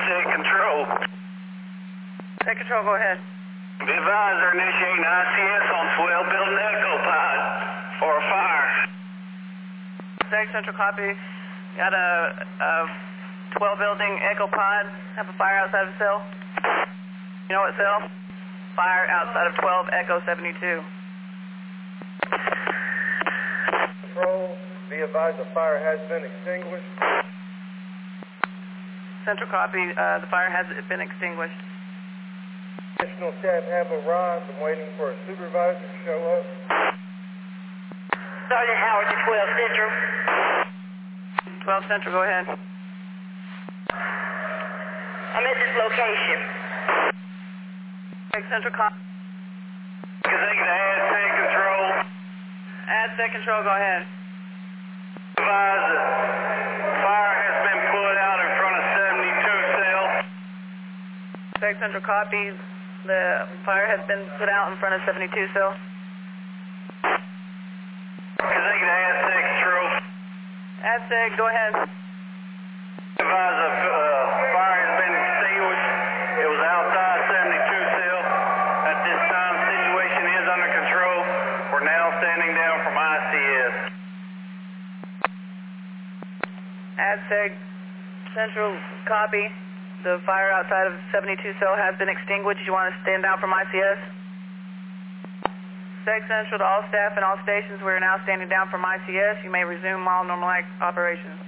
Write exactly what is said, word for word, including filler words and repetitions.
Take control. Take control, go ahead. Be advised, they're initiating I C S on twelve building Echo Pod for a fire. Seg Central, copy. Got a, a twelve building Echo Pod. Have a fire outside of the cell. You know what cell? Fire outside of twelve Echo seventy-two. Control, be advised the fire has been extinguished. Central, copy. Uh, the fire has been extinguished. Additional staff have arrived. I'm waiting for a supervisor to show up. Sergeant Howard to twelve Central. twelve Central, go ahead. I'm at this location. Seg Central, copy. Executive add take control. Add Seg Control, go ahead. Advise that fire has been put out in front of seventy-two cell. Seg Central, copy. The fire has been put out in front of seventy-two cell. Executive add take control. Add Seg, go ahead. Advise the uh, fire has been extinguished. It was outside seventy-two cell. At this time, situation is under control. We're now standing down from I C S. Add Seg Central, copy. The fire outside of seventy-two cell has been extinguished. You want to stand down from I C S? Seg Central to all staff and all stations. We are now standing down from I C S. You may resume all normal operations.